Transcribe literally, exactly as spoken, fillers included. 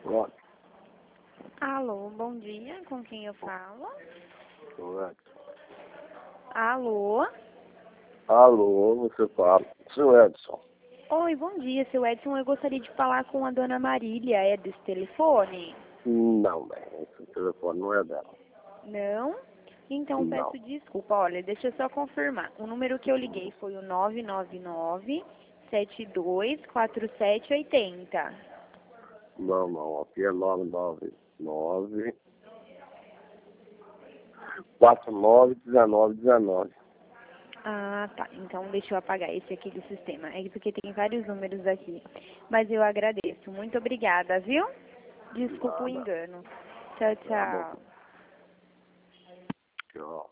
Olá, Alô, bom dia, com quem eu falo? sou Edson. Alô? Alô, você fala. Seu Edson. Oi, bom dia, seu Edson. Eu gostaria de falar com a dona Marília. É desse telefone? Não, bem, esse telefone não é dela. Não? Então Não. peço desculpa. Olha, deixa eu só confirmar. O número que eu liguei foi o nove nove nove, sete dois quatro sete oito zero. Não, não. Aqui é nove nove nove, quatro nove um nove um nove. Ah, tá. Então deixa eu apagar esse aqui do sistema. É porque tem vários números aqui. Mas eu agradeço. Muito obrigada, viu? Desculpa o Nada. engano. Tchau, Nada. tchau. Tchau.